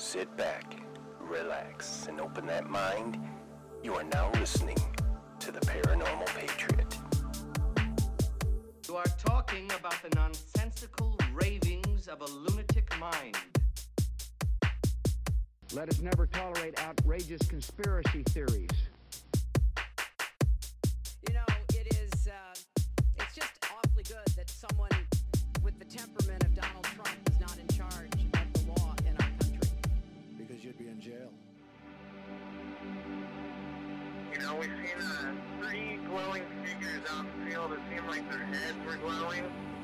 Sit back, relax, and open that mind. You are now listening to the Paranormal Patriot. You are talking about the nonsensical ravings of a lunatic mind. Let us never tolerate outrageous conspiracy theories. You know, it's just awfully good that someone with the temperament of Donald Trump is not in charge of the law in our country. Because you'd be in jail. You know, we've seen three glowing figures out in the field. It seemed like their heads were glowing.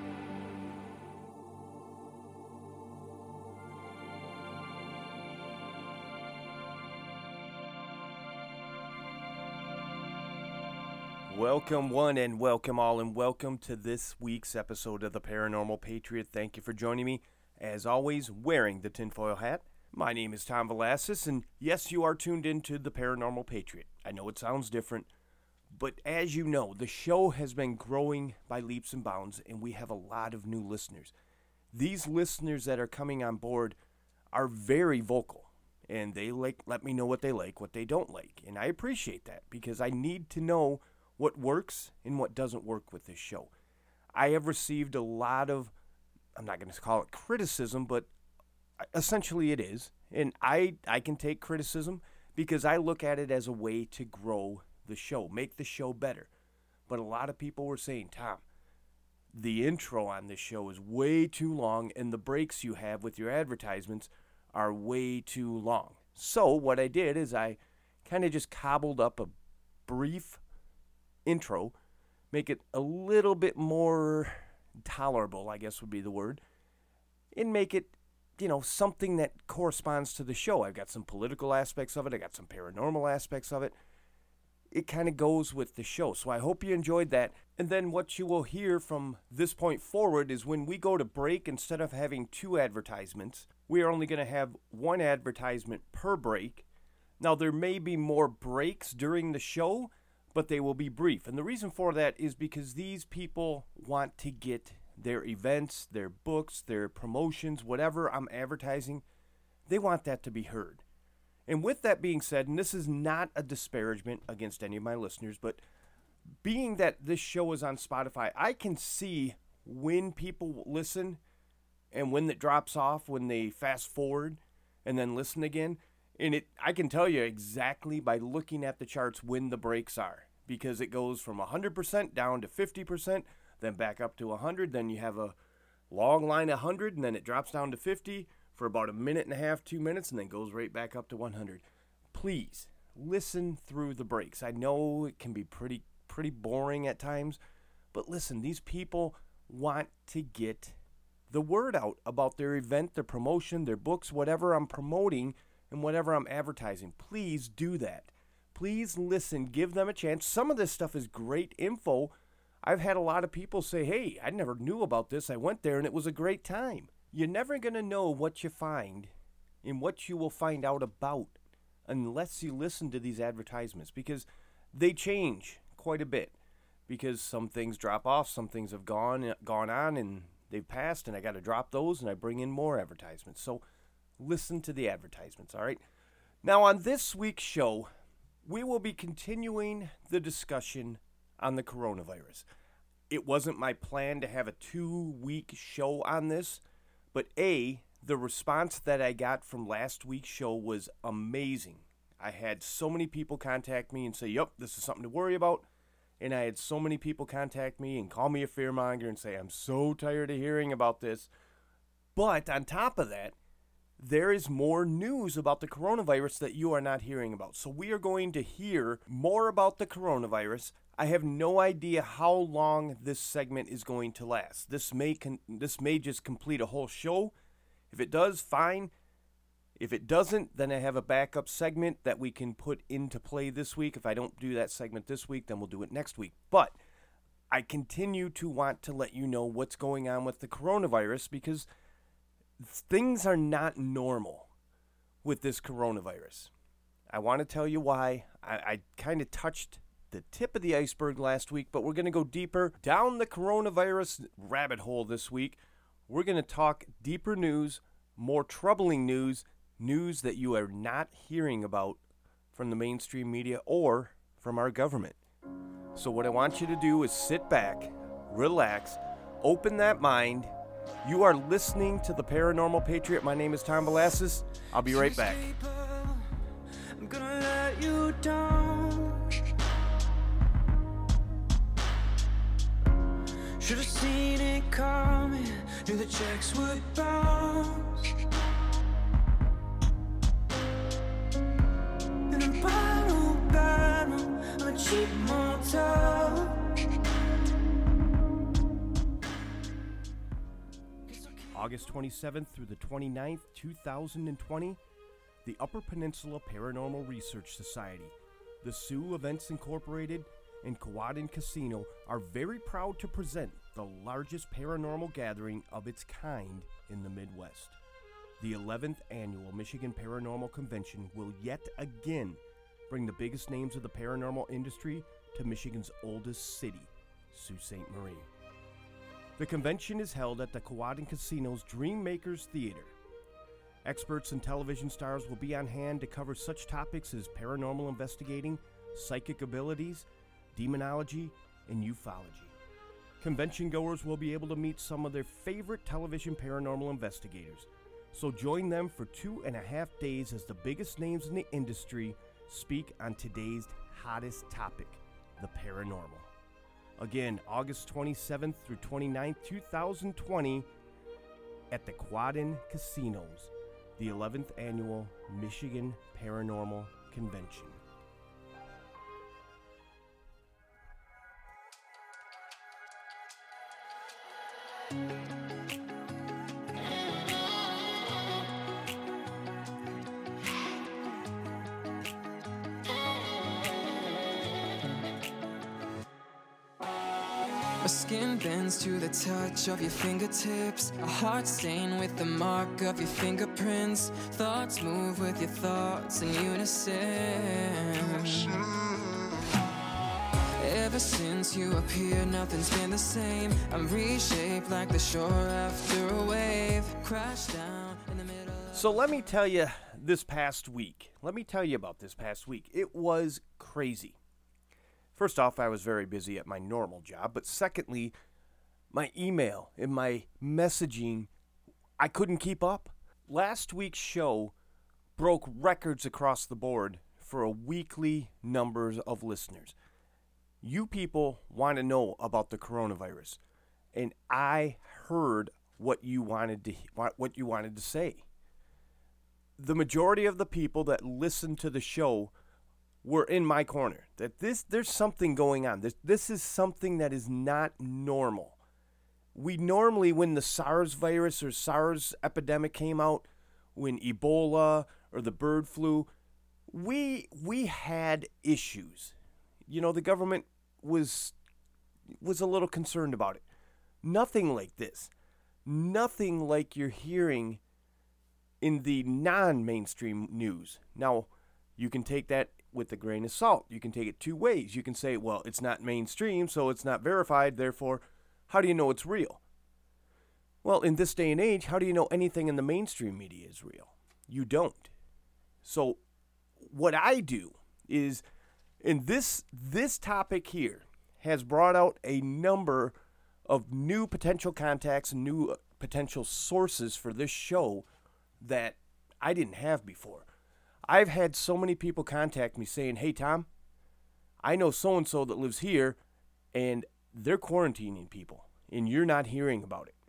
Welcome one and welcome all and welcome to this week's episode of the Paranormal Patriot. Thank you for joining me, as always, wearing the tinfoil hat. My name is Tom Velasquez, and yes, you are tuned into the Paranormal Patriot. I know it sounds different, but as you know, the show has been growing by leaps and bounds, and we have a lot of new listeners. These listeners that are coming on board are very vocal, and they let me know what they like, what they don't like, and I appreciate that because I need to know what works and what doesn't work with this show. I have received a lot of, I'm not going to call it criticism, but essentially it is. And I can take criticism because I look at it as a way to grow the show, make the show better. But a lot of people were saying, Tom, the intro on this show is way too long and the breaks you have with your advertisements are way too long. So what I did is I kind of just cobbled up a brief intro, make it a little bit more tolerable, I guess would be the word, and make it, something that corresponds to the show. I've got some political aspects of it. I got some paranormal aspects of it. It kind of goes with the show. So I hope you enjoyed that. And then what you will hear from this point forward is when we go to break, instead of having two advertisements, we are only going to have one advertisement per break. Now, there may be more breaks during the show, but they will be brief. And the reason for that is because these people want to get their events, their books, their promotions, whatever I'm advertising, they want that to be heard. And with that being said, and this is not a disparagement against any of my listeners, but being that this show is on Spotify, I can see when people listen and when it drops off, when they fast forward and then listen again. And I can tell you exactly by looking at the charts when the breaks are, because it goes from 100% down to 50%, then back up to 100, then you have a long line of 100, and then it drops down to 50 for about a minute and a half, 2 minutes, and then goes right back up to 100. Please, listen through the breaks. I know it can be pretty boring at times, but listen, these people want to get the word out about their event, their promotion, their books, whatever I'm promoting, and whatever I'm advertising. Please do that. Please listen. Give them a chance. Some of this stuff is great info. I've had a lot of people say, hey, I never knew about this. I went there and it was a great time. You're never going to know what you find and what you will find out about unless you listen to these advertisements, because they change quite a bit, because some things drop off, some things have gone on and they've passed, and I got to drop those and I bring in more advertisements. So listen to the advertisements, all right? Now, on this week's show, we will be continuing the discussion on the coronavirus. It wasn't my plan to have a 2-week show on this, but the response that I got from last week's show was amazing. I had so many people contact me and say, yep, this is something to worry about. And I had so many people contact me and call me a fearmonger and say, I'm so tired of hearing about this. But on top of that, there is more news about the coronavirus that you are not hearing about. So we are going to hear more about the coronavirus. I have no idea how long this segment is going to last. This may just complete a whole show. If it does, fine. If it doesn't, then I have a backup segment that we can put into play this week. If I don't do that segment this week, then we'll do it next week. But I continue to want to let you know what's going on with the coronavirus, because things are not normal with this coronavirus. I want to tell you why. I kind of touched the tip of the iceberg last week, but we're going to go deeper down the coronavirus rabbit hole this week. We're going to talk deeper news, more troubling news, news that you are not hearing about from the mainstream media or from our government. So what I want you to do is sit back, relax, open that mind. You are listening to The Paranormal Patriot. My name is Tom Velasquez. I'll be right back. I'm gonna let you down. Should've seen it coming, knew the checks would bounce. In a battle, I'm a cheap motel. August 27th through the 29th, 2020, the Upper Peninsula Paranormal Research Society, the Sioux Events Incorporated, and Kewadin Casino are very proud to present the largest paranormal gathering of its kind in the Midwest. The 11th Annual Michigan Paranormal Convention will yet again bring the biggest names of the paranormal industry to Michigan's oldest city, Sault Ste. Marie. The convention is held at the Kewadin Casino's Dreammakers Theater. Experts and television stars will be on hand to cover such topics as paranormal investigating, psychic abilities, demonology, and ufology. Convention goers will be able to meet some of their favorite television paranormal investigators. So join them for 2.5 days as the biggest names in the industry speak on today's hottest topic, the paranormal. Again, August 27th through 29th, 2020, at the Kewadin Casinos, the 11th Annual Michigan Paranormal Convention. My skin bends to the touch of your fingertips. A heart stain with the mark of your fingerprints. Thoughts move with your thoughts in unison. Ever since you appeared, nothing's been the same. I'm reshaped like the shore after a wave. Crash down in the middle. So let me tell you this past week. Let me tell you about this past week. It was crazy. First off, I was very busy at my normal job, but secondly, my email and my messaging, I couldn't keep up. Last week's show broke records across the board for a weekly numbers of listeners. You people want to know about the coronavirus, and I heard what you wanted to say. The majority of the people that listened to the show were in my corner. That there's something going on. This is something that is not normal. We normally, when the SARS virus or SARS epidemic came out, when Ebola or the bird flu, we had issues. You know, the government was a little concerned about it. Nothing like this. Nothing like you're hearing in the non-mainstream news. Now, you can take that with a grain of salt. You can take it two ways. You can say, well, it's not mainstream, so it's not verified, therefore, how do you know it's real? Well, in this day and age, how do you know anything in the mainstream media is real? You don't. So what I do is, in this topic here has brought out a number of new potential contacts and new potential sources for this show that I didn't have before. I've had so many people contact me saying, hey, Tom, I know so-and-so that lives here, and they're quarantining people, and you're not hearing about it.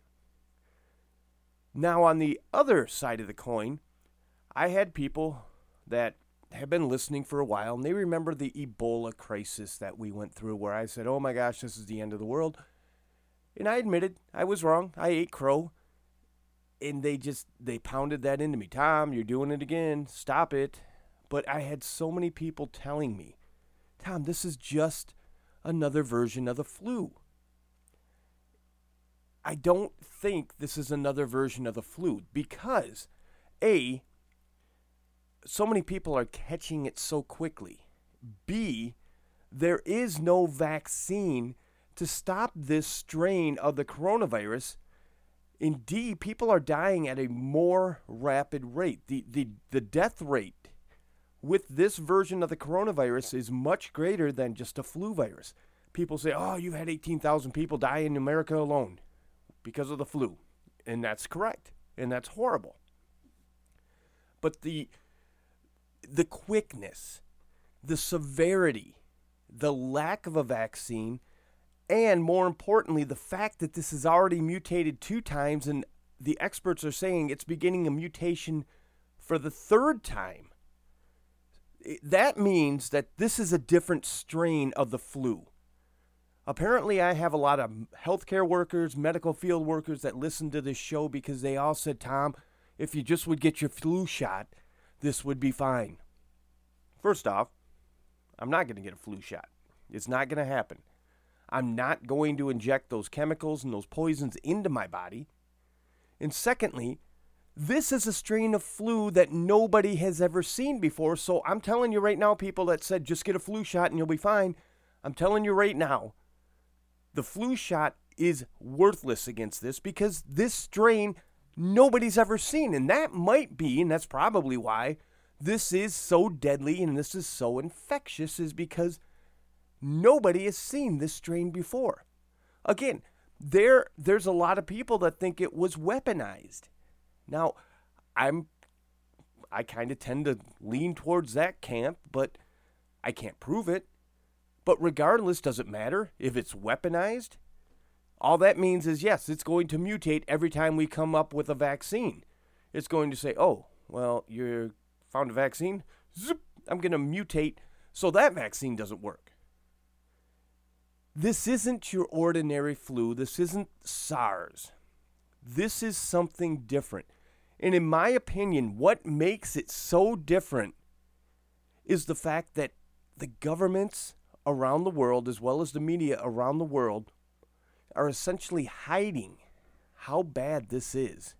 Now, on the other side of the coin, I had people that have been listening for a while, and they remember the Ebola crisis that we went through, where I said, oh my gosh, this is the end of the world. And I admitted I was wrong. I ate crow. And they pounded that into me. Tom, you're doing it again. Stop it. But I had so many people telling me, Tom, this is just another version of the flu. I don't think this is another version of the flu because, A, so many people are catching it so quickly. B, there is no vaccine to stop this strain of the coronavirus. In D, people are dying at a more rapid rate. The death rate with this version of the coronavirus is much greater than just a flu virus. People say, oh, you've had 18,000 people die in America alone because of the flu. And that's correct. And that's horrible. But the quickness, the severity, the lack of a vaccine, and more importantly, the fact that this has already mutated 2 times, and the experts are saying it's beginning a mutation for the 3rd time. That means that this is a different strain of the flu. Apparently, I have a lot of healthcare workers, medical field workers that listen to this show because they all said, Tom, if you just would get your flu shot, this would be fine. First off, I'm not going to get a flu shot. It's not going to happen. I'm not going to inject those chemicals and those poisons into my body. And secondly, this is a strain of flu that nobody has ever seen before. So I'm telling you right now, people that said just get a flu shot and you'll be fine. I'm telling you right now, the flu shot is worthless against this because this strain nobody's ever seen. And that might be, and that's probably why this is so deadly and this is so infectious, is because nobody has seen this strain before. Again, there's a lot of people that think it was weaponized. Now, I kind of tend to lean towards that camp, but I can't prove it. But regardless, does it matter if it's weaponized? All that means is, yes, it's going to mutate every time we come up with a vaccine. It's going to say, oh, well, you found a vaccine? Zip, I'm going to mutate so that vaccine doesn't work. This isn't your ordinary flu. This isn't SARS. This is something different. And in my opinion, what makes it so different is the fact that the governments around the world, as well as the media around the world, are essentially hiding how bad this is.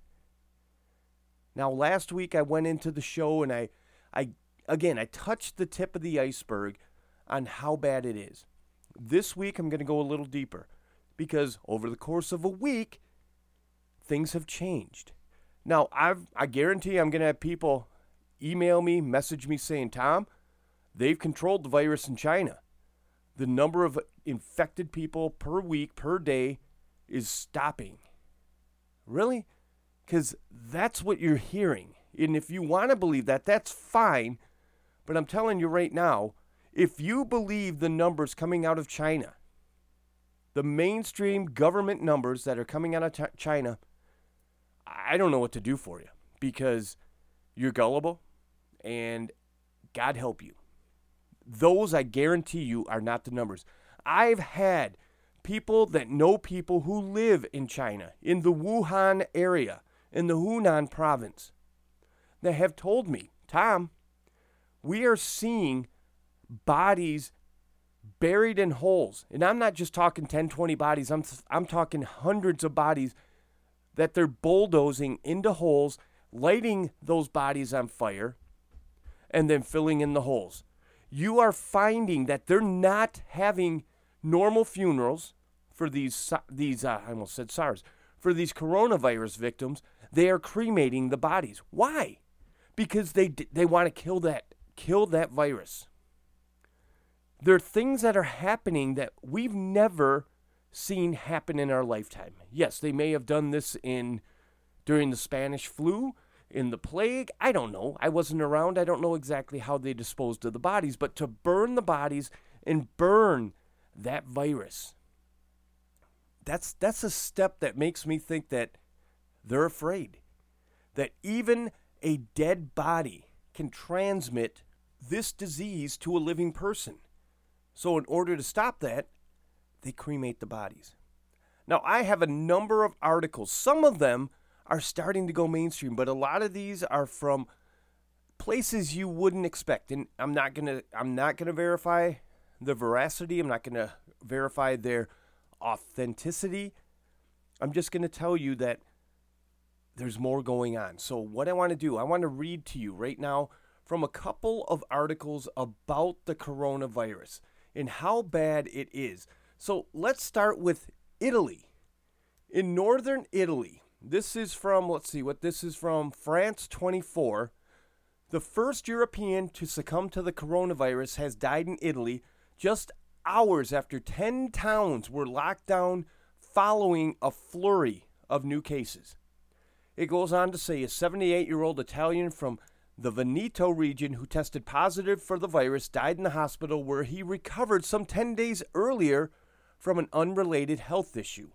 Now, last week I went into the show and I touched the tip of the iceberg on how bad it is. This week I'm going to go a little deeper because over the course of a week, things have changed. Now, I guarantee I'm going to have people email me, message me saying, Tom, they've controlled the virus in China. The number of infected people per week, per day, is stopping. Really? Because that's what you're hearing. And if you want to believe that, that's fine. But I'm telling you right now, if you believe the numbers coming out of China, the mainstream government numbers that are coming out of China, I don't know what to do for you because you're gullible and God help you. Those, I guarantee you, are not the numbers. I've had people that know people who live in China, in the Wuhan area, in the Hunan province, that have told me, Tom, we are seeing bodies buried in holes. And I'm not just talking 10, 20 bodies. I'm talking hundreds of bodies that they're bulldozing into holes, lighting those bodies on fire, and then filling in the holes. You are finding that they're not having normal funerals for these I almost said SARS, for these coronavirus victims. They are cremating the bodies. Why? Because they want to kill that virus. There are things that are happening that we've never seen happen in our lifetime. Yes, they may have done this during the Spanish flu, in the plague. I don't know. I wasn't around. I don't know exactly how they disposed of the bodies. But to burn the bodies and burn that virus, that's a step that makes me think that they're afraid. That even a dead body can transmit this disease to a living person. So in order to stop that, they cremate the bodies. Now, I have a number of articles. Some of them are starting to go mainstream, but a lot of these are from places you wouldn't expect. And I'm not gonna verify the veracity. I'm not gonna verify their authenticity. I'm just gonna tell you that there's more going on. So what I want to do, I want to read to you right now from a couple of articles about the coronavirus and how bad it is. So let's start with Italy. In northern Italy, This is from, let's see what this is from, France 24. The first European to succumb to the coronavirus has died in Italy just hours after 10 towns were locked down following a flurry of new cases. It goes on to say a 78-year-old Italian from the Veneto region who tested positive for the virus died in the hospital where he recovered some 10 days earlier from an unrelated health issue.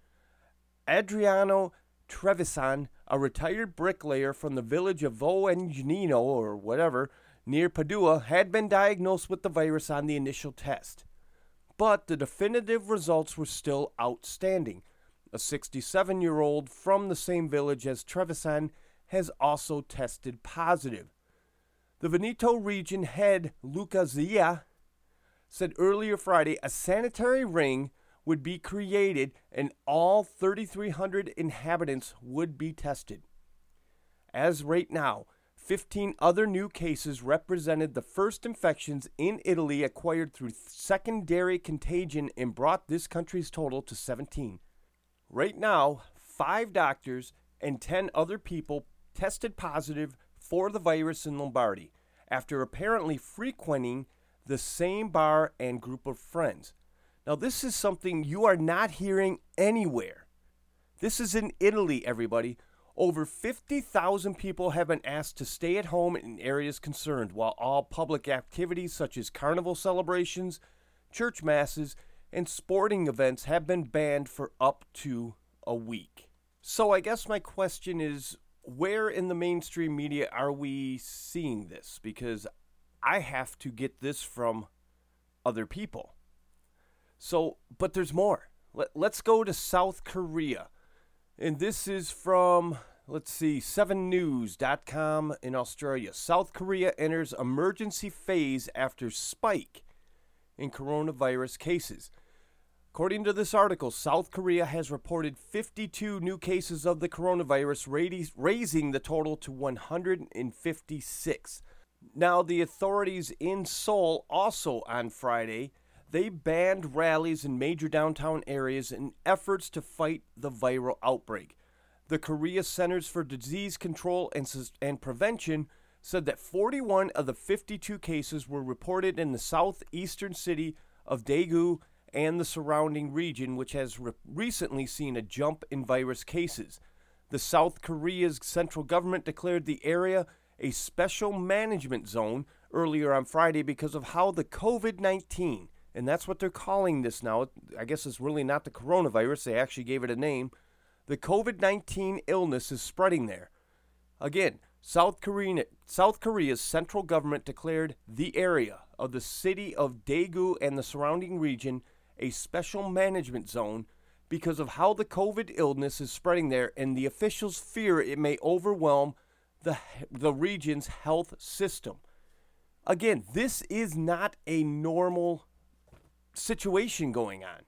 Adriano Trevisan, a retired bricklayer from the village of Voengnino or whatever, near Padua, had been diagnosed with the virus on the initial test. But the definitive results were still outstanding. A 67-year-old from the same village as Trevisan has also tested positive. The Veneto region head, Luca Zia, said earlier Friday a sanitary ring would be created and all 3,300 inhabitants would be tested. As right now, 15 other new cases represented the first infections in Italy acquired through secondary contagion and brought this country's total to 17. Right now, 5 doctors and 10 other people tested positive for the virus in Lombardy after apparently frequenting the same bar and group of friends. Now, this is something you are not hearing anywhere. This is in Italy, everybody. Over 50,000 people have been asked to stay at home in areas concerned, while all public activities such as carnival celebrations, church masses, and sporting events have been banned for up to a week. So I guess my question is, where in the mainstream media are we seeing this? Because I have to get this from other people. So, but there's more. Let's go to South Korea. And this is from, 7news.com in Australia. South Korea enters emergency phase after spike in coronavirus cases. According to this article, South Korea has reported 52 new cases of the coronavirus, raising the total to 156. Now, the authorities in Seoul also on Friday, they banned rallies in major downtown areas in efforts to fight the viral outbreak. The Korea Centers for Disease Control and Prevention said that 41 of the 52 cases were reported in the southeastern city of Daegu and the surrounding region, which has recently seen a jump in virus cases. The South Korea's central government declared the area a special management zone earlier on Friday because of how the COVID-19, and that's what they're calling this now. I guess it's really not the coronavirus. They actually gave it a name. The COVID-19 illness is spreading there. Again, South Korea's central government declared the area of the city of Daegu and the surrounding region a special management zone because of how the COVID illness is spreading there, and the officials fear it may overwhelm the region's health system. Again, this is not a normal situation going on.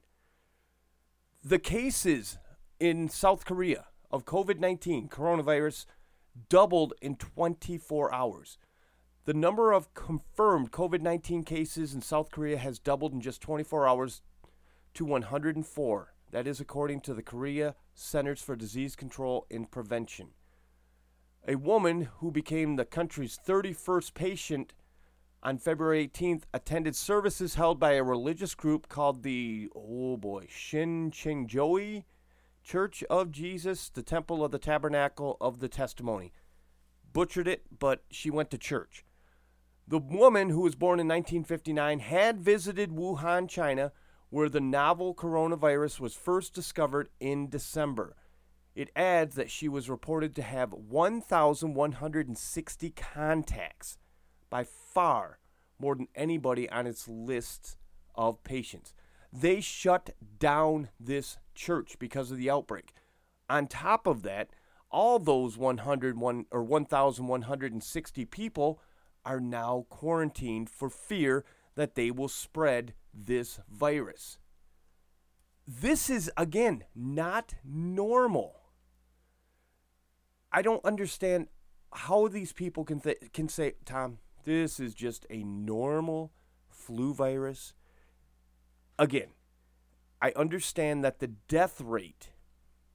The cases in South Korea of COVID-19, coronavirus, doubled in 24 hours. The number of confirmed COVID-19 cases in South Korea has doubled in just 24 hours to 104. That is according to the Korea Centers for Disease Control and Prevention. A woman who became the country's 31st patient on February 18th attended services held by a religious group called the, Shincheonji Church of Jesus, the Temple of the Tabernacle of the Testimony. Butchered it, but she went to church. The woman, who was born in 1959, had visited Wuhan, China, where the novel coronavirus was first discovered in December. It adds that she was reported to have 1,160 contacts, by far more than anybody on its list of patients. They shut down this church because of the outbreak. On top of that, all those 1,160 people are now quarantined for fear that they will spread this virus. This is, again, not normal. I don't understand how these people can say, Tom, this is just a normal flu virus. Again, I understand that the death rate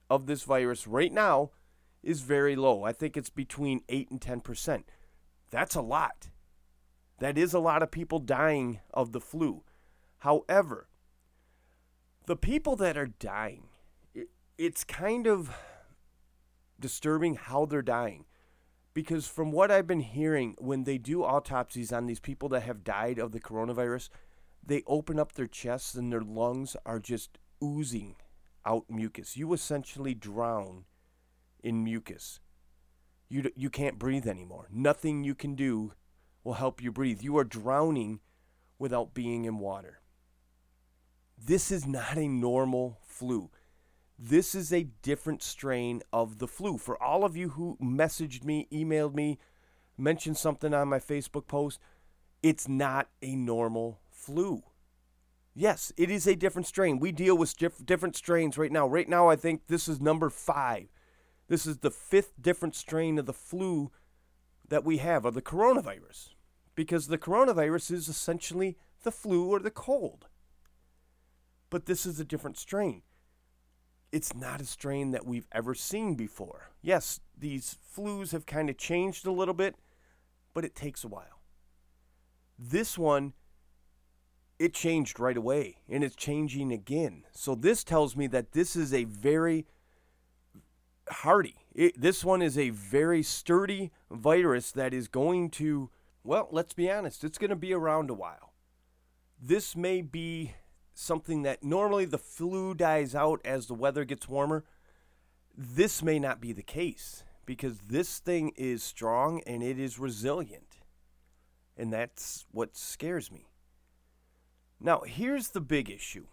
of this virus right now is very low. I think it's between 8 and 10%. That's a lot. That is a lot of people dying of the flu. However, the people that are dying, it's kind of disturbing how they're dying. Because from what I've been hearing, when they do autopsies on these people that have died of the coronavirus, they open up their chests and their lungs are just oozing out mucus. You essentially drown in mucus. You can't breathe anymore. Nothing you can do will help you breathe. You are drowning without being in water. This is not a normal flu. This is a different strain of the flu. For all of you who messaged me, emailed me, mentioned something on my Facebook post, it's not a normal flu. Yes, it is a different strain. We deal with different strains right now. Right now, I think this is number 5. This is the 5th different strain of the flu that we have, of the coronavirus. Because the coronavirus is essentially the flu or the cold. But this is a different strain. It's not a strain that we've ever seen before. Yes, these flus have kind of changed a little bit, but it takes a while. This one, it changed right away, and it's changing again. So this tells me that this is a very hardy. This one is a very sturdy virus that is going to, well, let's be honest, it's going to be around a while. This may be something that normally the flu dies out as the weather gets warmer. This may not be the case because this thing is strong and it is resilient. And that's what scares me. Now, here's the big issue.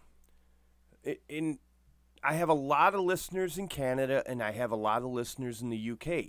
I have a lot of listeners in Canada and I have a lot of listeners in the UK.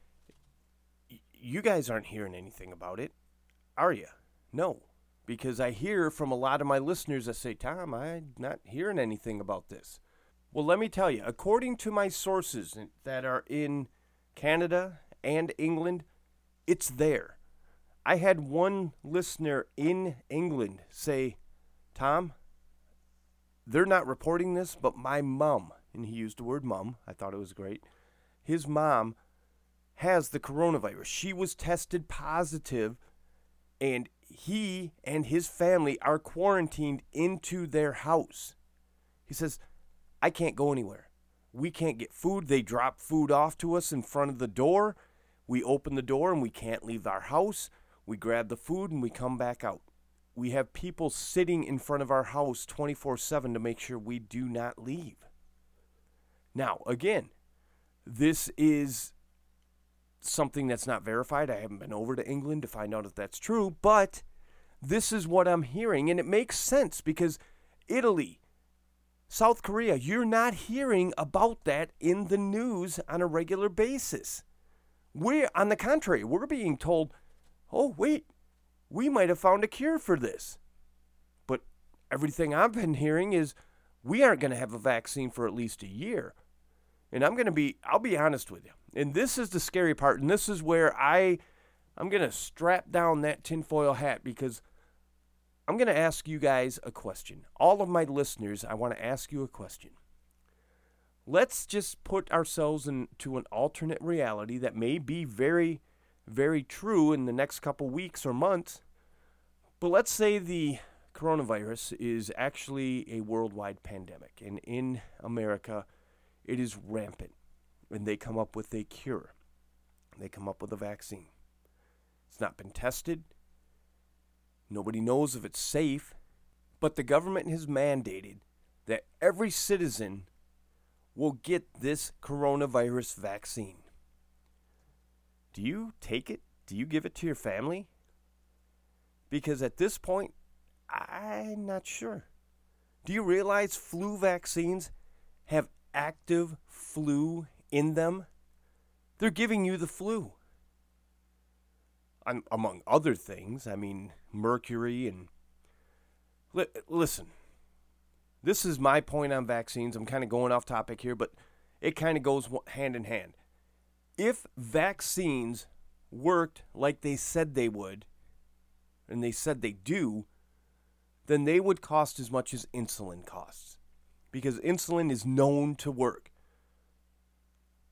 You guys aren't hearing anything about it, are you? No. Because I hear from a lot of my listeners that say, Tom, I'm not hearing anything about this. Well, let me tell you, according to my sources that are in Canada and England, it's there. I had one listener in England say, Tom, they're not reporting this, but my mom, and he used the word mom, I thought it was great, his mom has the coronavirus. She was tested positive, and he and his family are quarantined into their house. He says, I can't go anywhere. We can't get food. They drop food off to us in front of the door. We open the door and we can't leave our house. We grab the food and we come back out. We have people sitting in front of our house 24/7 to make sure we do not leave. Now, again, this is something that's not verified. I haven't been over to England to find out if that's true, but this is what I'm hearing, and it makes sense because Italy, South Korea, you're not hearing about that in the news on a regular basis. On the contrary, we're being told, oh, wait, we might have found a cure for this. But everything I've been hearing is we aren't going to have a vaccine for at least a year. And I'll be honest with you. And this is the scary part. And this is where I'm going to strap down that tinfoil hat because I'm going to ask you guys a question. All of my listeners, I want to ask you a question. Let's just put ourselves into an alternate reality that may be very, very true in the next couple weeks or months. But let's say the coronavirus is actually a worldwide pandemic. And in America, it is rampant, and they come up with a cure. They come up with a vaccine. It's not been tested. Nobody knows if it's safe, but the government has mandated that every citizen will get this coronavirus vaccine. Do you take it? Do you give it to your family? Because at this point, I'm not sure. Do you realize flu vaccines have active flu in them? They're giving you the flu. Among other things, I mean, mercury and... Listen, this is my point on vaccines. I'm kind of going off topic here, but it kind of goes hand in hand. If vaccines worked like they said they would, and they said they do, then they would cost as much as insulin costs. Because insulin is known to work.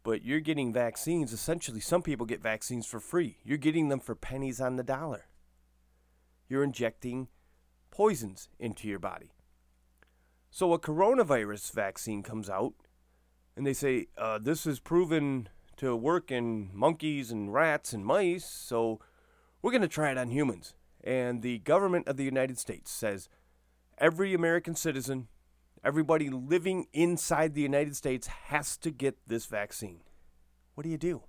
But you're getting vaccines. Essentially, some people get vaccines for free. You're getting them for pennies on the dollar. You're injecting poisons into your body. So a coronavirus vaccine comes out, and they say, this is proven to work in monkeys and rats and mice, so we're going to try it on humans. And the government of the United States says every American citizen, everybody living inside the United States has to get this vaccine. What do you do?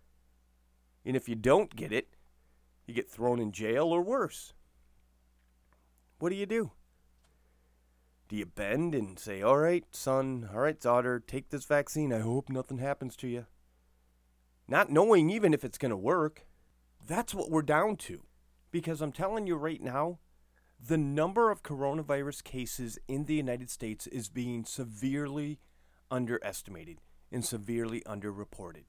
And if you don't get it, you get thrown in jail or worse. What do you do? Do you bend and say, all right, son, all right, daughter, take this vaccine. I hope nothing happens to you. Not knowing even if it's going to work. That's what we're down to. Because I'm telling you right now, the number of coronavirus cases in the United States is being severely underestimated and severely underreported.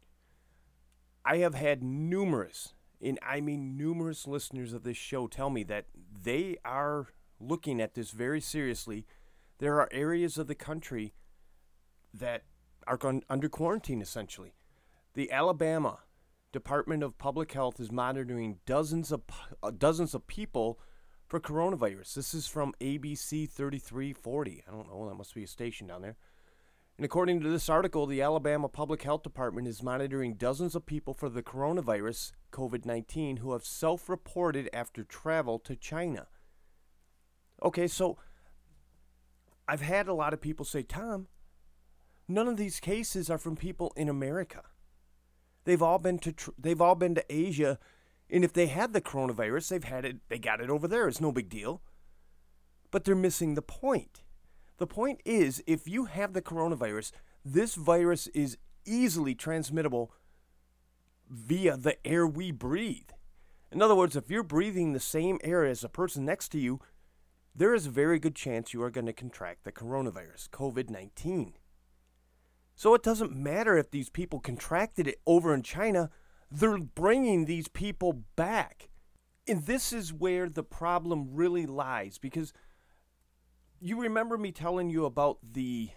I have had numerous listeners of this show tell me that they are looking at this very seriously. There are areas of the country that are under quarantine, essentially. The Alabama Department of Public Health is monitoring dozens of people for coronavirus. This is from ABC 3340. I don't know, that must be a station down there. And according to this article, the Alabama Public Health Department is monitoring dozens of people for the coronavirus, COVID-19, who have self-reported after travel to China. Okay, so I've had a lot of people say, Tom, none of these cases are from people in America. They've all been to Asia, and if they had the coronavirus, they got it over there. It's no big deal. But they're missing the point. The point is, if you have the coronavirus, this virus is easily transmittable via the air we breathe. In other words, if you're breathing the same air as the person next to you, there is a very good chance you are going to contract the coronavirus, COVID-19. So it doesn't matter if these people contracted it over in China, they're bringing these people back. And this is where the problem really lies, because you remember me telling you about the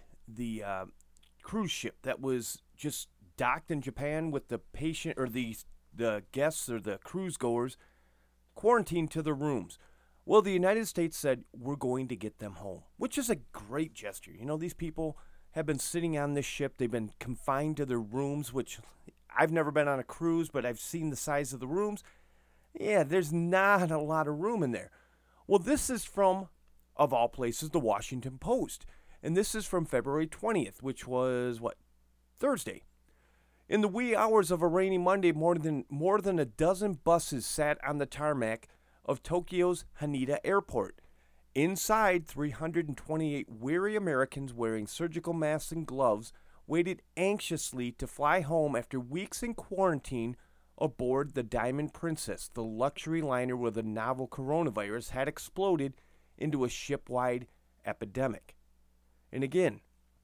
cruise ship that was just docked in Japan with the patient or the guests or the cruise goers quarantined to their rooms. Well, the United States said, we're going to get them home, which is a great gesture. You know, these people have been sitting on this ship. They've been confined to their rooms, which I've never been on a cruise, but I've seen the size of the rooms. Yeah, there's not a lot of room in there. Well, this is from, of all places, the Washington Post. And this is from February 20th, which was, Thursday. In the wee hours of a rainy Monday, more than a dozen buses sat on the tarmac of Tokyo's Haneda Airport. Inside, 328 weary Americans wearing surgical masks and gloves waited anxiously to fly home after weeks in quarantine aboard the Diamond Princess, the luxury liner where the novel coronavirus had exploded into a ship-wide epidemic. And again,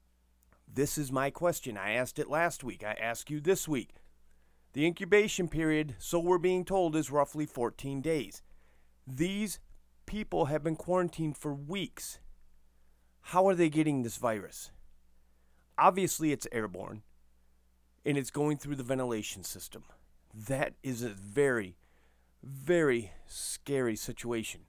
this is my question. I asked it last week. I ask you this week. The incubation period, so we're being told, is roughly 14 days. These people have been quarantined for weeks. How are they getting this virus? Obviously, it's airborne, and it's going through the ventilation system. That is a very, very scary situation.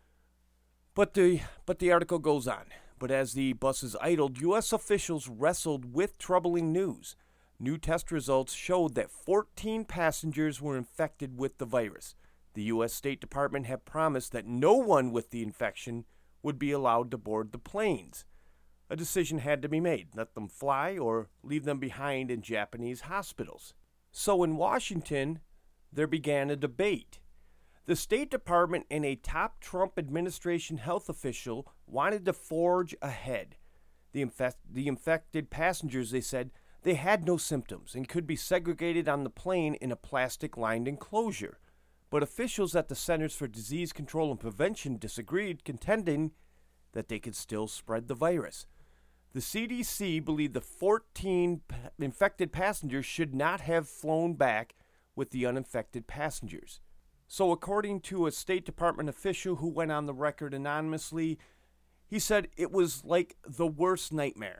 But the article goes on. But as the buses idled, U.S. officials wrestled with troubling news. New test results showed that 14 passengers were infected with the virus. The U.S. State Department had promised that no one with the infection would be allowed to board the planes. A decision had to be made. Let them fly or leave them behind in Japanese hospitals. So in Washington, there began a debate. The State Department and a top Trump administration health official wanted to forge ahead. The infected passengers, they said, they had no symptoms and could be segregated on the plane in a plastic-lined enclosure. But officials at the Centers for Disease Control and Prevention disagreed, contending that they could still spread the virus. The CDC believed the 14 infected passengers should not have flown back with the uninfected passengers. So according to a State Department official who went on the record anonymously, he said it was like the worst nightmare.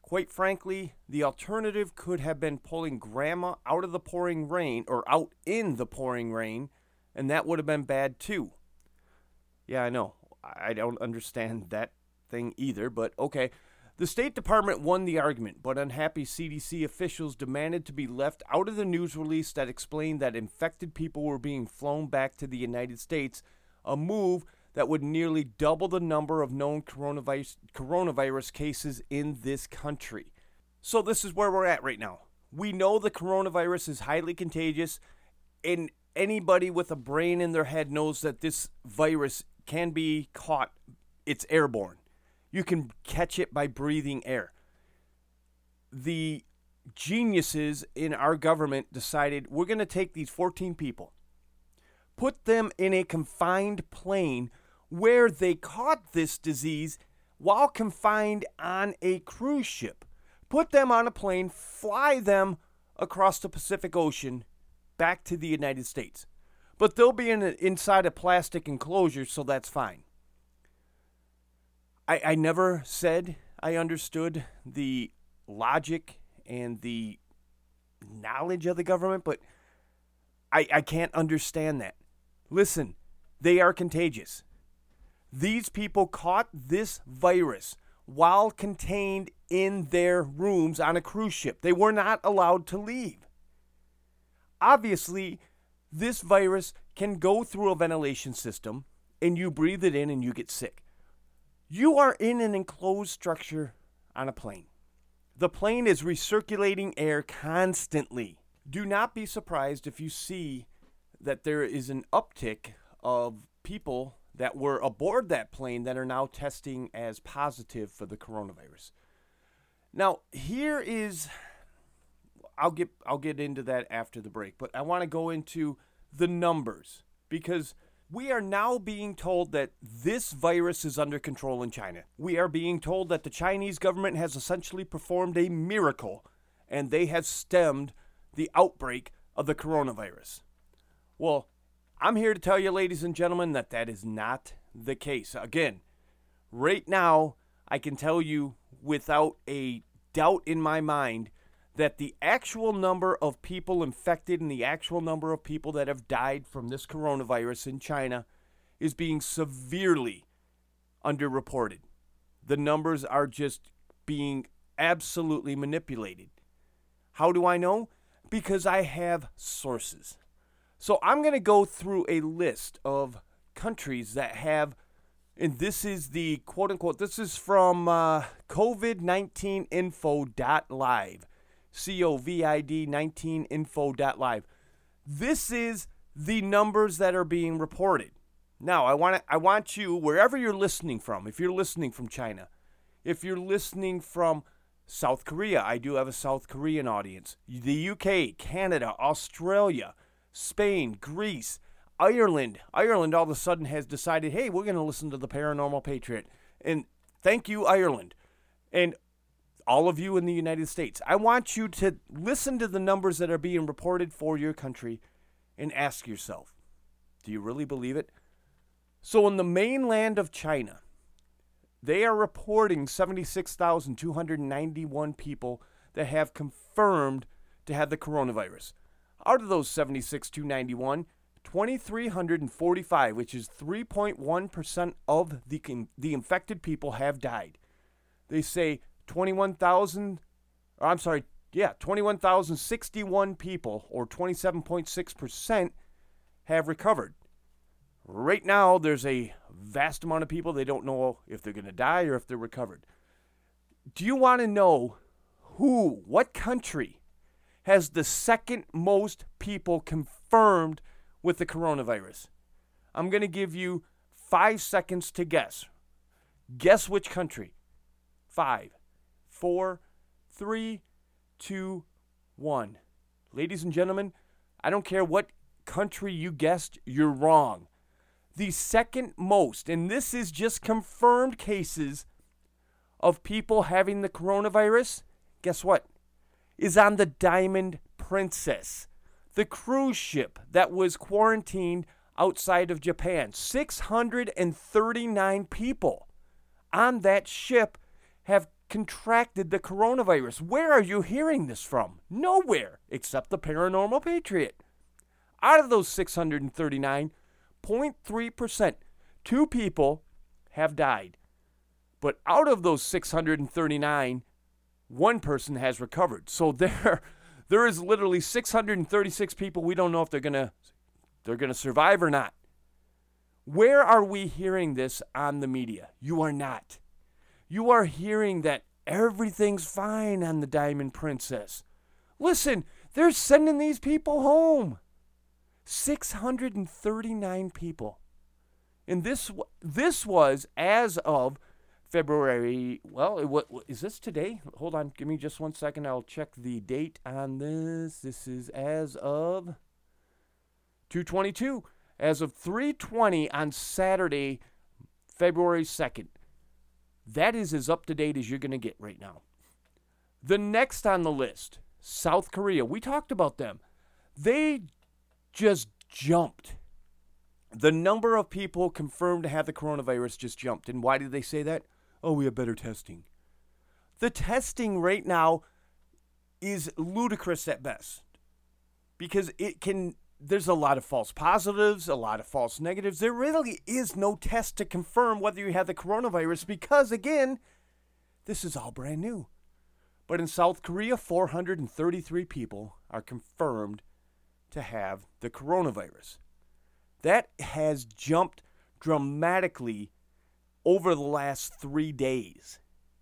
Quite frankly, the alternative could have been pulling grandma out of the pouring rain, or out in the pouring rain, and that would have been bad too. Yeah, I know. I don't understand that thing either, but okay. The State Department won the argument, but unhappy CDC officials demanded to be left out of the news release that explained that infected people were being flown back to the United States, a move that would nearly double the number of known coronavirus cases in this country. So this is where we're at right now. We know the coronavirus is highly contagious, and anybody with a brain in their head knows that this virus can be caught. It's airborne. You can catch it by breathing air. The geniuses in our government decided we're going to take these 14 people, put them in a confined plane where they caught this disease while confined on a cruise ship. Put them on a plane, fly them across the Pacific Ocean back to the United States. But they'll be inside a plastic enclosure, so that's fine. I never said I understood the logic and the knowledge of the government, but I can't understand that. Listen, they are contagious. These people caught this virus while contained in their rooms on a cruise ship. They were not allowed to leave. Obviously, this virus can go through a ventilation system, and you breathe it in and you get sick. You are in an enclosed structure on a plane. The plane is recirculating air constantly. Do not be surprised if you see that there is an uptick of people that were aboard that plane that are now testing as positive for the coronavirus. Now, here is, I'll get into that after the break, but I want to go into the numbers, because we are now being told that this virus is under control in China. We are being told that the Chinese government has essentially performed a miracle, and they have stemmed the outbreak of the coronavirus. Well, I'm here to tell you, ladies and gentlemen, that that is not the case. Again, right now, I can tell you without a doubt in my mind that the actual number of people infected and the actual number of people that have died from this coronavirus in China is being severely underreported. The numbers are just being absolutely manipulated. How do I know? Because I have sources. So I'm going to go through a list of countries that have, and this is the quote-unquote, this is from COVID19info.live, COVID19info.live. This is the numbers that are being reported. Now, I want you, wherever you're listening from, if you're listening from China, if you're listening from South Korea, I do have a South Korean audience, the UK, Canada, Australia, Spain, Greece, Ireland. Ireland all of a sudden has decided, hey, we're going to listen to the Paranormal Patriot. And thank you, Ireland. And all of you in the United States. I want you to listen to the numbers that are being reported for your country and ask yourself, do you really believe it? So in the mainland of China, they are reporting 76,291 people that have confirmed to have the coronavirus. Out of those 76,291, 2,345, which is 3.1% of the infected people, have died. They say 21,061 people, or 27.6%, have recovered. Right now, there's a vast amount of people, they don't know if they're going to die or if they're recovered. Do you want to know what country has the second most people confirmed with the coronavirus? I'm going to give you 5 seconds to guess. Guess which country. 5, 4, 3, 2, 1. Ladies and gentlemen, I don't care what country you guessed, you're wrong. The second most, and this is just confirmed cases of people having the coronavirus, guess what? Is on the Diamond Princess, the cruise ship that was quarantined outside of Japan. 639 people on that ship have contracted the coronavirus. Where are you hearing this from? Nowhere, except the Paranormal Patriot. Out of those 639, 0.3%, 2 people have died. But out of those 639, 1 person has recovered. So there is literally 636 people. We don't know if they're gonna survive or not. Where are we hearing this on the media? You are not. You are hearing that everything's fine on the Diamond Princess. Listen, they're sending these people home. 639 people. And this was as of February, is this today? Hold on, give me just 1 second. I'll check the date on this. This is as of 2/22. As of 3/20 on Saturday, February 2nd. That is as up-to-date as you're going to get right now. The next on the list, South Korea. We talked about them. They just jumped. The number of people confirmed to have the coronavirus just jumped. And why did they say that? Oh, we have better testing. The testing right now is ludicrous at best. Because there's a lot of false positives, a lot of false negatives. There really is no test to confirm whether you have the coronavirus because, again, this is all brand new. But in South Korea, 433 people are confirmed to have the coronavirus. That has jumped dramatically over the last 3 days.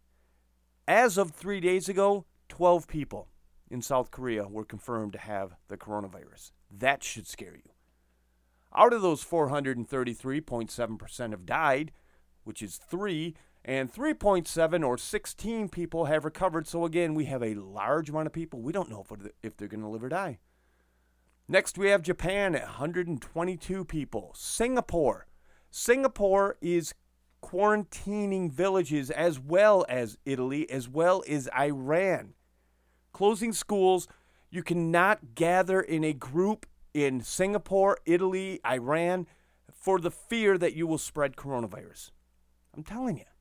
As of 3 days ago, 12 people in South Korea were confirmed to have the coronavirus. That should scare you. Out of those 433, 0.7% have died, which is 3, and 3.7 or 16 people have recovered. So again, we have a large amount of people. We don't know if they're going to live or die. Next, we have Japan at 122 people. Singapore. Singapore is quarantining villages as well as Italy, as well as Iran. Closing schools. You cannot gather in a group in Singapore, Italy, Iran for the fear that you will spread coronavirus. I'm telling you.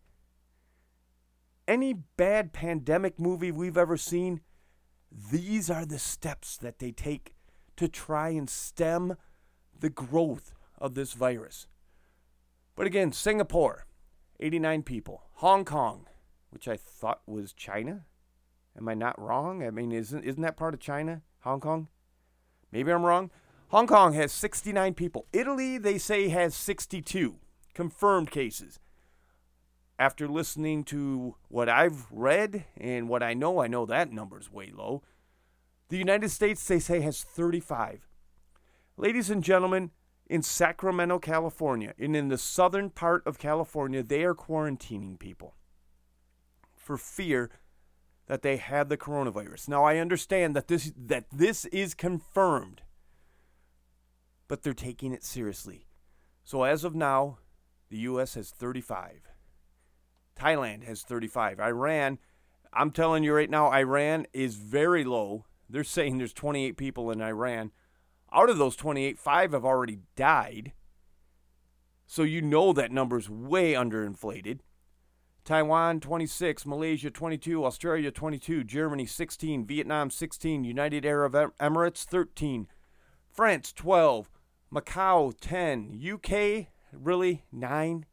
Any bad pandemic movie we've ever seen, these are the steps that they take to try and stem the growth of this virus. But again, Singapore, 89 people. Hong Kong, which I thought was China. Am I not wrong? I mean, isn't that part of China? Hong Kong? Maybe I'm wrong. Hong Kong has 69 people. Italy, they say, has 62 confirmed cases. After listening to what I've read and what I know that number's way low. The United States, they say, has 35. Ladies and gentlemen, in Sacramento, California, and in the southern part of California, they are quarantining people for fear that they have the coronavirus. Now, I understand that this is confirmed, but they're taking it seriously. So as of now, the U.S. has 35. Thailand has 35. Iran, I'm telling you right now, Iran is very low. They're saying there's 28 people in Iran. Out of those 28, 5 have already died. So you know that number's way underinflated. Taiwan, 26. Malaysia, 22. Australia, 22. Germany, 16. Vietnam, 16. United Arab Emirates, 13. France, 12. Macau, 10. UK, really, 9.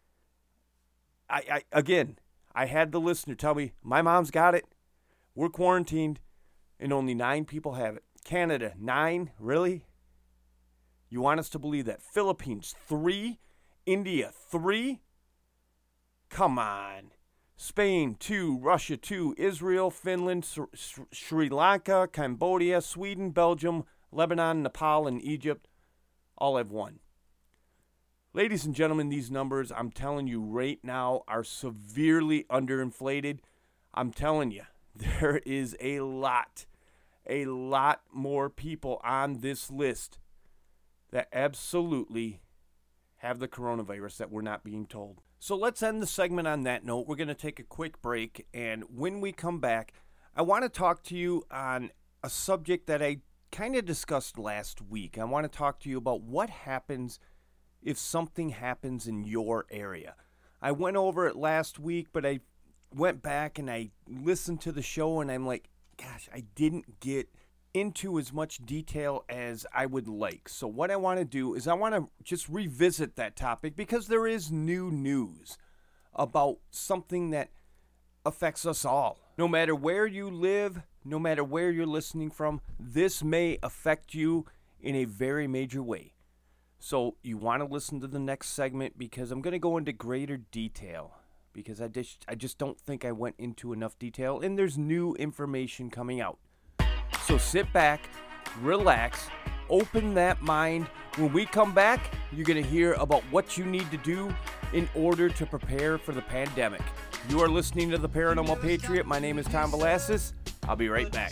I had the listener tell me, my mom's got it. We're quarantined, and only 9 people have it. Canada, 9. Really? You want us to believe that? Philippines, 3. India, 3. Come on. Spain, 2. Russia, 2. Israel, Finland, Sri Lanka, Cambodia, Sweden, Belgium, Lebanon, Nepal, and Egypt all have 1. Ladies and gentlemen, these numbers, I'm telling you right now, are severely underinflated. I'm telling you, there is a lot more people on this list that absolutely have the coronavirus that we're not being told. So let's end the segment on that note. We're going to take a quick break, and when we come back, I want to talk to you on a subject that I kind of discussed last week. I want to talk to you about what happens if something happens in your area. I went over it last week, but I went back and I listened to the show, and I'm like, gosh, I didn't get into as much detail as I would like. So what I want to do is I want to just revisit that topic, because there is new news about something that affects us all. No matter where you live, no matter where you're listening from, this may affect you in a very major way. So you want to listen to the next segment, because I'm going to go into greater detail, because I just don't think I went into enough detail, and there's new information coming out. So sit back, relax, open that mind. When we come back, you're going to hear about what you need to do in order to prepare for the pandemic. You are listening to The Paranormal Patriot. My name is Tom Velasquez. I'll be right back.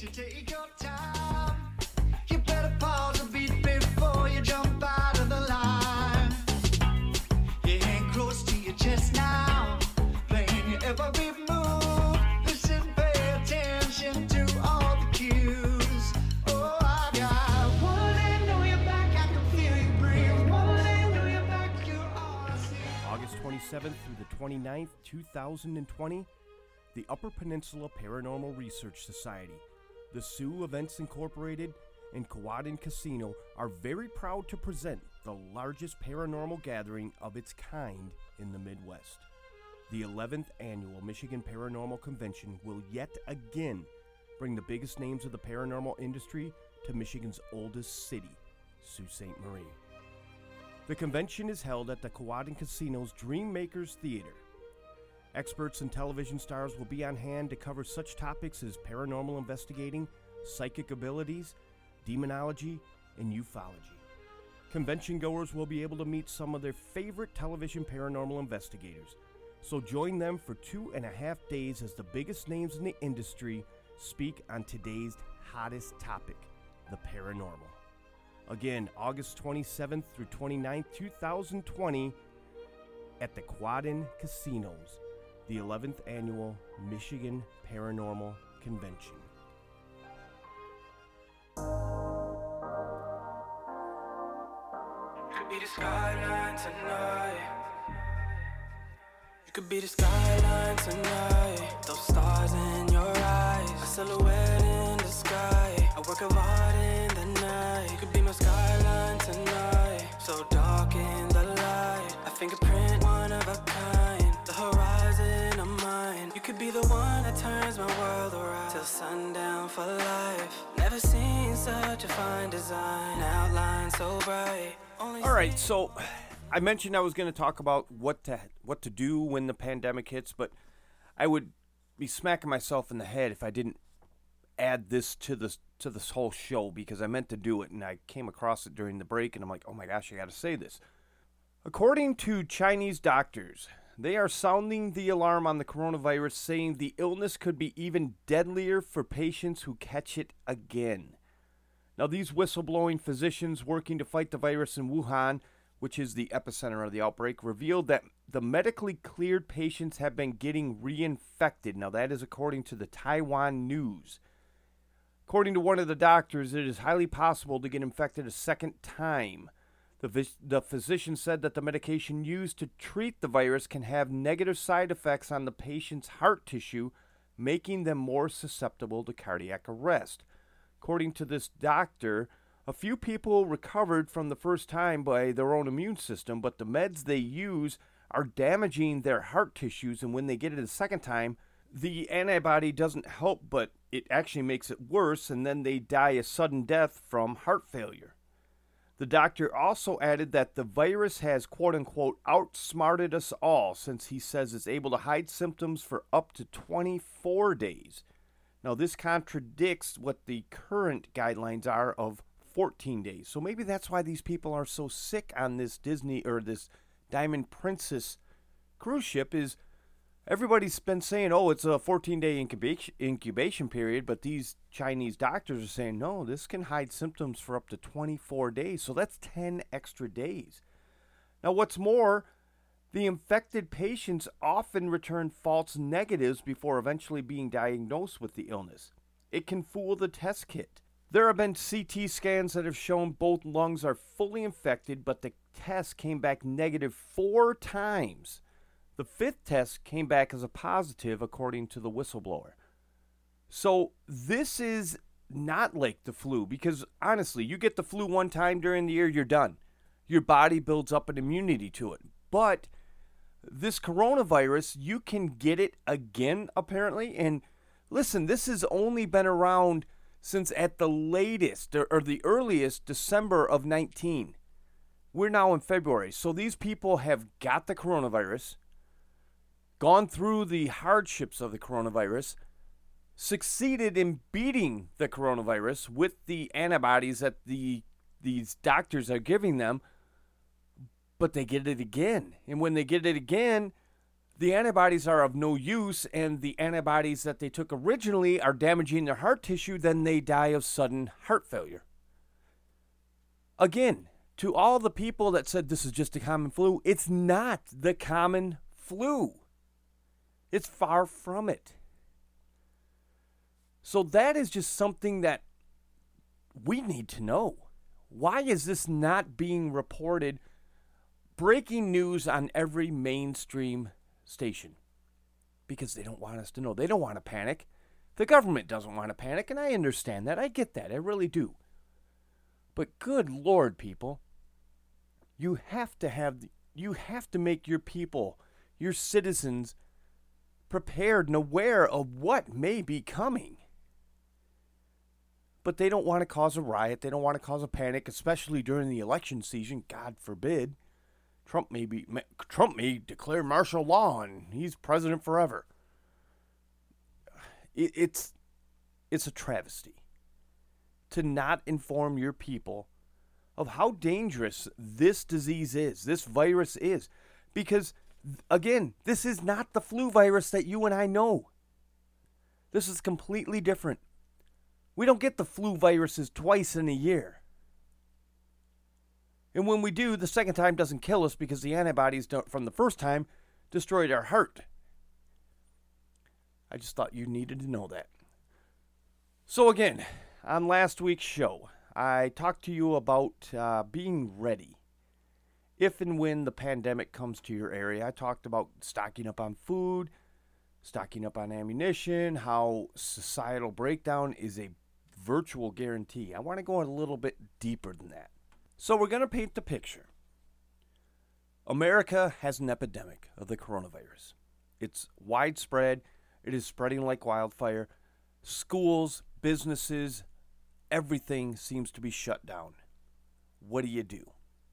You better pause a beat before you jump out of the line. Your hand close to your chest now, playing your every move. Listen, pay attention to all the cues. Oh, I got one hand on your back, I can feel you breathe. One hand on your back, you're all I see. August 27th through the 29th, 2020, the Upper Peninsula Paranormal Research Society, the Sioux Events Incorporated, and Kewadin Casino are very proud to present the largest paranormal gathering of its kind in the Midwest. The 11th Annual Michigan Paranormal Convention will yet again bring the biggest names of the paranormal industry to Michigan's oldest city, Sault Ste. Marie. The convention is held at the Kewadin Casino's Dreammakers Theater. Experts and television stars will be on hand to cover such topics as paranormal investigating, psychic abilities, demonology, and ufology. Convention goers will be able to meet some of their favorite television paranormal investigators. So join them for 2.5 days as the biggest names in the industry speak on today's hottest topic, the paranormal. Again, August 27th through 29th, 2020, at the Kewadin Casinos, the 11th Annual Michigan Paranormal Convention. Could be the skyline tonight. You could be the skyline tonight. Those stars in your eyes, a silhouette in the sky, a work of art in the night. You could be my skyline tonight. So dark in the light, a fingerprint, one of a kind. The horizon of mine. You could be the one that turns my world around till sundown for life. Never seen such a fine design, outline so bright. All right, so I mentioned I was going to talk about what to do when the pandemic hits, but I would be smacking myself in the head if I didn't add this to this whole show, because I meant to do it, and I came across it during the break, and I'm like, oh my gosh, I got to say this. According to Chinese doctors, they are sounding the alarm on the coronavirus, saying the illness could be even deadlier for patients who catch it again. Now, these whistleblowing physicians working to fight the virus in Wuhan, which is the epicenter of the outbreak, revealed that the medically cleared patients have been getting reinfected. Now, that is according to the Taiwan News. According to one of the doctors, it is highly possible to get infected a second time. The physician said that the medication used to treat the virus can have negative side effects on the patient's heart tissue, making them more susceptible to cardiac arrest. According to this doctor, a few people recovered from the first time by their own immune system, but the meds they use are damaging their heart tissues, and when they get it a second time, the antibody doesn't help, but it actually makes it worse, and then they die a sudden death from heart failure. The doctor also added that the virus has, quote-unquote, outsmarted us all, since he says it's able to hide symptoms for up to 24 days. Now, this contradicts what the current guidelines are of 14 days. So maybe that's why these people are so sick on this Disney or this Diamond Princess cruise ship, is everybody's been saying, oh, it's a 14-day incubation period, but these Chinese doctors are saying, no, this can hide symptoms for up to 24 days. So that's 10 extra days. Now, what's more, the infected patients often return false negatives before eventually being diagnosed with the illness. It can fool the test kit. There have been CT scans that have shown both lungs are fully infected, but the test came back negative 4 times. The 5th test came back as a positive, according to the whistleblower. So this is not like the flu, because honestly, you get the flu one time during the year, you're done. Your body builds up an immunity to it. But this coronavirus, you can get it again, apparently. And listen, this has only been around since at the latest, or the earliest, December of 19. We're now in February. So these people have got the coronavirus, gone through the hardships of the coronavirus, succeeded in beating the coronavirus with the antibodies that these doctors are giving them, but they get it again. And when they get it again, the antibodies are of no use, and the antibodies that they took originally are damaging their heart tissue, then they die of sudden heart failure. Again, to all the people that said this is just a common flu, it's not the common flu. It's far from it. So that is just something that we need to know. Why is this not being reported? Breaking news on every mainstream station. Because they don't want us to know. They don't want to panic. The government doesn't want to panic, and I understand that. I get that. I really do. But good Lord, people, you have to make your people, your citizens, prepared and aware of what may be coming. But they don't want to cause a riot. They don't want to cause a panic, especially during the election season. God forbid. Trump may declare martial law and he's president forever. It's a travesty to not inform your people of how dangerous this disease is, this virus is. Because, again, this is not the flu virus that you and I know. This is completely different. We don't get the flu viruses twice in a year. And when we do, the second time doesn't kill us because the antibodies from the first time destroyed our heart. I just thought you needed to know that. So again, on last week's show, I talked to you about being ready. If and when the pandemic comes to your area, I talked about stocking up on food, stocking up on ammunition, how societal breakdown is a virtual guarantee. I want to go a little bit deeper than that. So we're going to paint the picture. America has an epidemic of the coronavirus. It's widespread. It is spreading like wildfire. Schools, businesses, everything seems to be shut down. What do?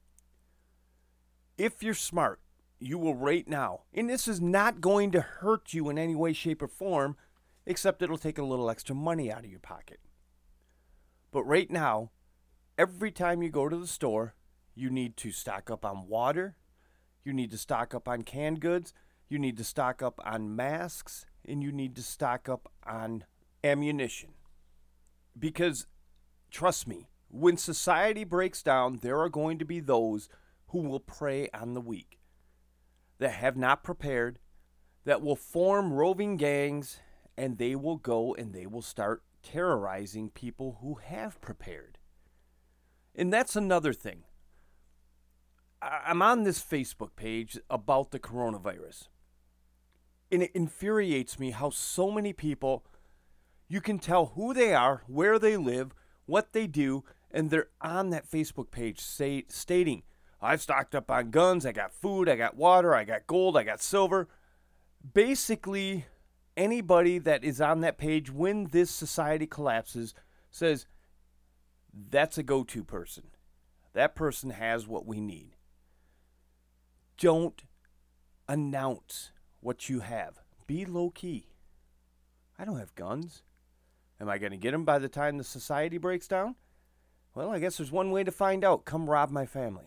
If you're smart, you will right now, and this is not going to hurt you in any way, shape, or form, except it'll take a little extra money out of your pocket. But right now, every time you go to the store, you need to stock up on water, you need to stock up on canned goods, you need to stock up on masks, and you need to stock up on ammunition. Because, trust me, when society breaks down, there are going to be those who will prey on the weak, that have not prepared, that will form roving gangs, and they will go and they will start terrorizing people who have prepared. And that's another thing. I'm on this Facebook page about the coronavirus. And it infuriates me how so many people, you can tell who they are, where they live, what they do, and they're on that Facebook page stating, I've stocked up on guns, I got food, I got water, I got gold, I got silver. Basically, anybody that is on that page when this society collapses says, that's a go-to person. That person has what we need. Don't announce what you have. Be low-key. I don't have guns. Am I going to get them by the time the society breaks down? Well, I guess there's one way to find out. Come rob my family.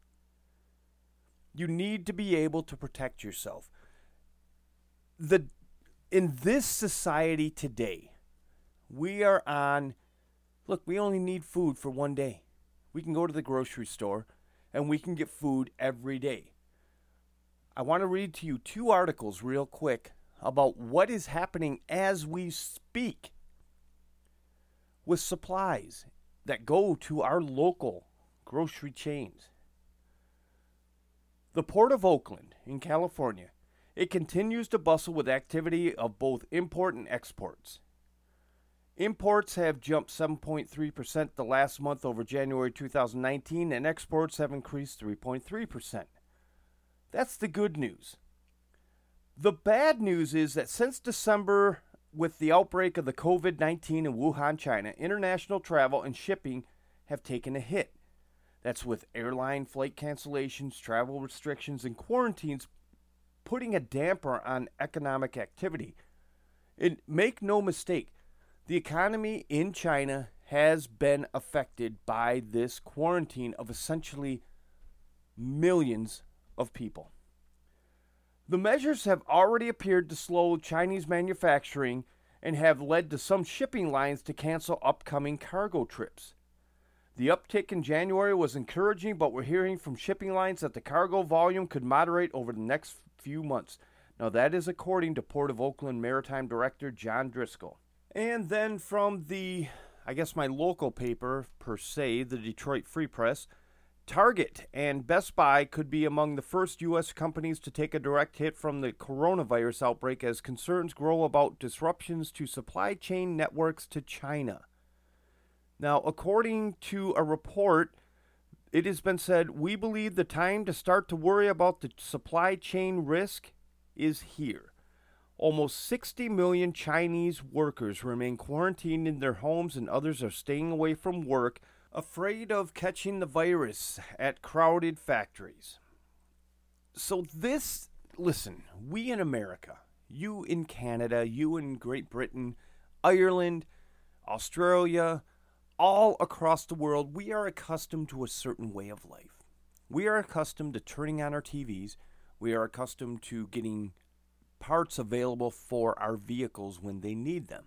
You need to be able to protect yourself. In this society today, we are on, look, we only need food for one day. We can go to the grocery store and we can get food every day. I want to read to you 2 articles real quick about what is happening as we speak with supplies that go to our local grocery chains. The Port of Oakland in California it continues to bustle with activity of both import and exports. Imports have jumped 7.3% the last month over January 2019, and exports have increased 3.3%. That's the good news. The bad news is that since December, with the outbreak of the COVID-19 in Wuhan, China, international travel and shipping have taken a hit. That's with airline flight cancellations, travel restrictions, and quarantines putting a damper on economic activity. And make no mistake, the economy in China has been affected by this quarantine of essentially millions of people. The measures have already appeared to slow Chinese manufacturing and have led to some shipping lines to cancel upcoming cargo trips. The uptick in January was encouraging, but we're hearing from shipping lines that the cargo volume could moderate over the next few months. Now, that is according to Port of Oakland Maritime Director John Driscoll. And then from my local paper per se, the Detroit Free Press, Target and Best Buy could be among the first U.S. companies to take a direct hit from the coronavirus outbreak as concerns grow about disruptions to supply chain networks to China. Now, according to a report, it has been said, we believe the time to start to worry about the supply chain risk is here. Almost 60 million Chinese workers remain quarantined in their homes, and others are staying away from work, afraid of catching the virus at crowded factories. So listen, we in America, you in Canada, you in Great Britain, Ireland, Australia, all across the world, we are accustomed to a certain way of life. We are accustomed to turning on our TVs. We are accustomed to getting parts available for our vehicles when they need them.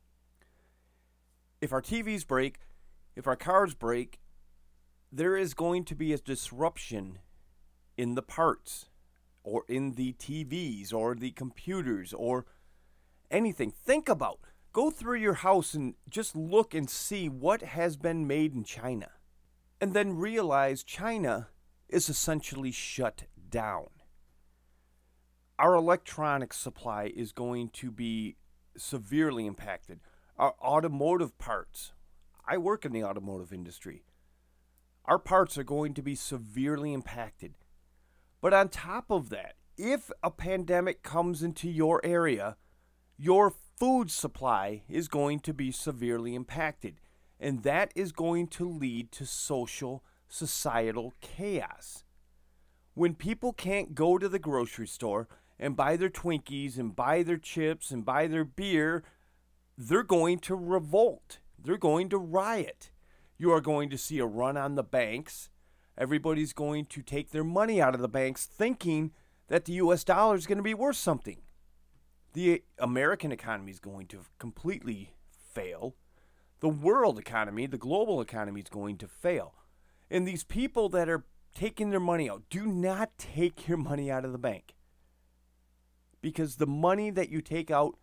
If our TVs break, if our cars break, there is going to be a disruption in the parts or in the TVs or the computers or anything. Go through your house and just look and see what has been made in China. And then realize China is essentially shut down. Our electronics supply is going to be severely impacted. Our automotive parts, I work in the automotive industry. Our parts are going to be severely impacted. But on top of that, if a pandemic comes into your area, your food supply is going to be severely impacted. And that is going to lead to societal chaos. When people can't go to the grocery store and buy their Twinkies and buy their chips and buy their beer, they're going to revolt. They're going to riot. You are going to see a run on the banks. Everybody's going to take their money out of the banks thinking that the U.S. dollar is going to be worth something. The American economy is going to completely fail. The world economy, the global economy is going to fail. And these people that are taking their money out, do not take your money out of the bank. Because the money that you take out,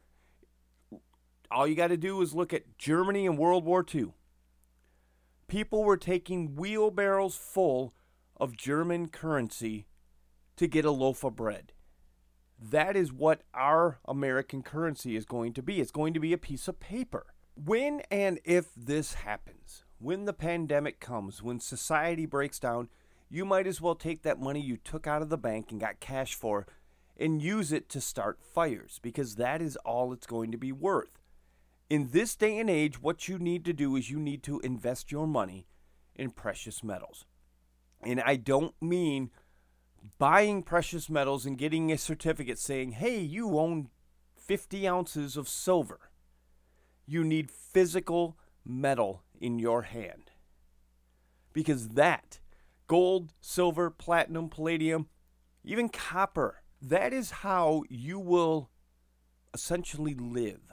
all you got to do is look at Germany in World War II. People were taking wheelbarrows full of German currency to get a loaf of bread. That is what our American currency is going to be. It's going to be a piece of paper. When and if this happens, when the pandemic comes, when society breaks down, you might as well take that money you took out of the bank and got cash for and use it to start fires, because that is all it's going to be worth. In this day and age, what you need to do is you need to invest your money in precious metals. And I don't mean buying precious metals and getting a certificate saying, hey, you own 50 ounces of silver. You need physical metal in your hand. Because that, gold, silver, platinum, palladium, even copper, that is how you will essentially live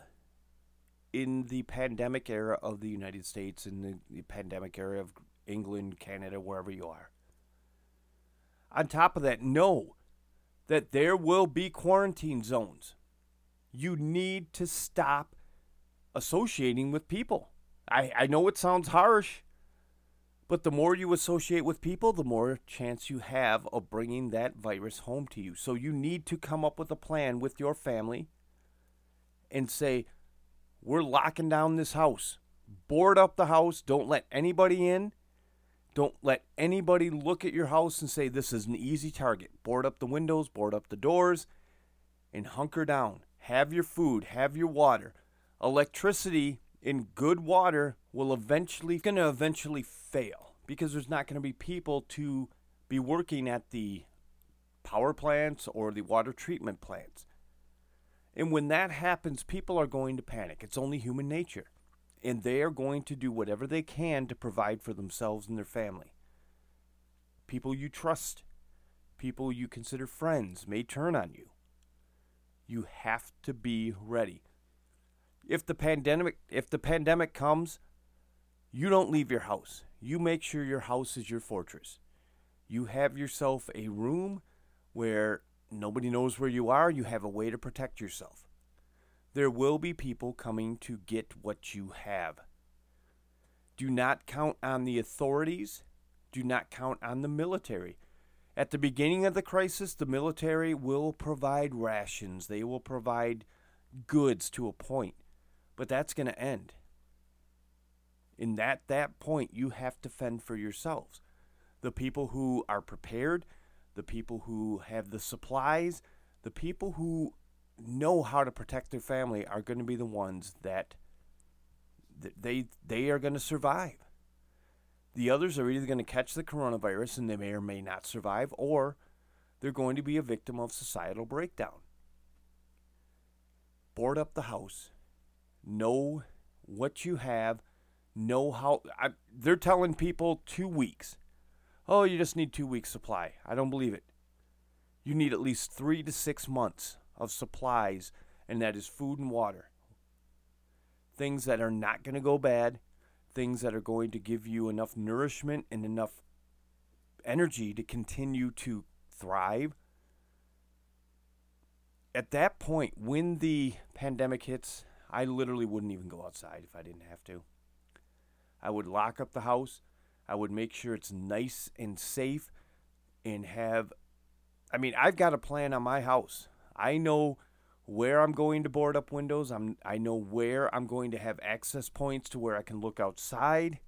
in the pandemic era of the United States, in the pandemic era of England, Canada, wherever you are. On top of that, know that there will be quarantine zones. You need to stop associating with people. I know it sounds harsh, But the more you associate with people, the more chance you have of bringing that virus home to you. So you need to come up with a plan with your family and say, we're locking down this house. Board up the house. Don't let anybody in. Don't let anybody look at your house and say, this is an easy target. Board up the windows, board up the doors, and hunker down. Have your food, have your water. Electricity and good water will eventually fail because there's not going to be people to be working at the power plants or the water treatment plants. And when that happens, people are going to panic. It's only human nature. And they are going to do whatever they can to provide for themselves and their family. People you trust, people you consider friends may turn on you. You have to be ready. If the pandemic comes, you don't leave your house. You make sure your house is your fortress. You have yourself a room where nobody knows where you are. You have a way to protect yourself. There will be people coming to get what you have. Do not count on the authorities. Do not count on the military. At the beginning of the crisis, the military will provide rations. They will provide goods to a point. But that's going to end. And at that point, you have to fend for yourselves. The people who are prepared, the people who have the supplies, the people who know how to protect their family are going to be the ones that they are going to survive. The others are either going to catch the coronavirus and they may or may not survive, or they're going to be a victim of societal breakdown. Board up the house. Know what you have. Know how. They're telling people 2 weeks. Oh, you just need 2 weeks supply. I don't believe it. You need at least 3 to 6 months of supplies, and that is food and water. Things that are not going to go bad, things that are going to give you enough nourishment and enough energy to continue to thrive. At that point, when the pandemic hits, I literally wouldn't even go outside if I didn't have to. I would lock up the house. I would make sure it's nice and safe and I've got a plan on my house. I know where I'm going to board up windows. I know where I'm going to have access points to where I can look outside.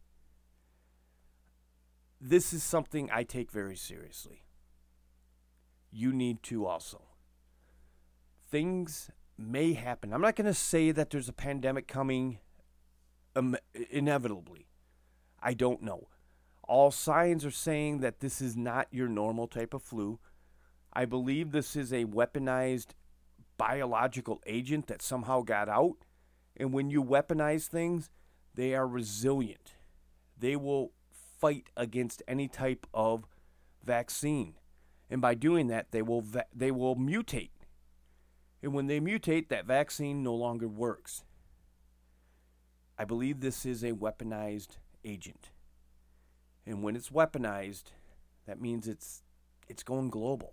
This is something I take very seriously. You need to also. Things may happen. I'm not going to say that there's a pandemic coming inevitably. I don't know. All signs are saying that this is not your normal type of flu. I believe this is a weaponized biological agent that somehow got out. And when you weaponize things, they are resilient. They will fight against any type of vaccine. And by doing that, they will mutate. And when they mutate, that vaccine no longer works. I believe this is a weaponized agent. And when it's weaponized, that means it's going global.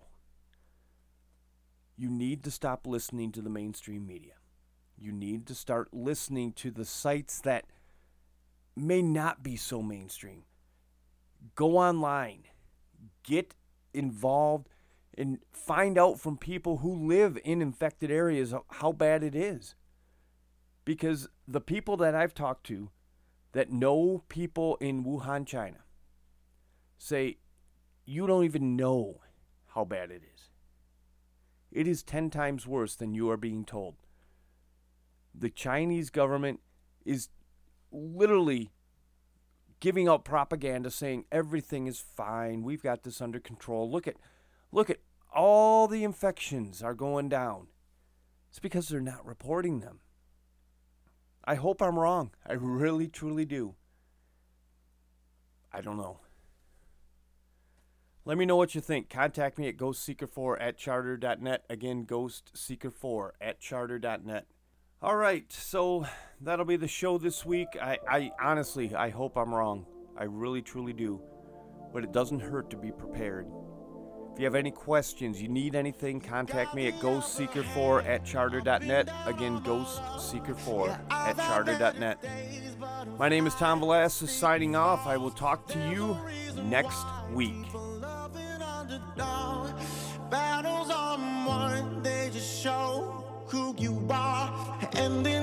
You need to stop listening to the mainstream media. You need to start listening to the sites that may not be so mainstream. Go online. Get involved and find out from people who live in infected areas how bad it is. Because the people that I've talked to that know people in Wuhan, China, say, you don't even know how bad it is. It is 10 times worse than you are being told. The Chinese government is literally giving out propaganda saying everything is fine. We've got this under control. Look at all the infections are going down. It's because they're not reporting them. I hope I'm wrong. I really, truly do. I don't know. Let me know what you think. Contact me at ghostseeker4@charter.net. Again, ghostseeker4@charter.net. All right, so that'll be the show this week. I honestly, I hope I'm wrong. I really, truly do. But it doesn't hurt to be prepared. If you have any questions, you need anything, contact me at ghostseeker4@charter.net. Again, ghostseeker4@charter.net. My name is Tom Velasquez, signing off. I will talk to you next week. Battles on one, they just show who you are, and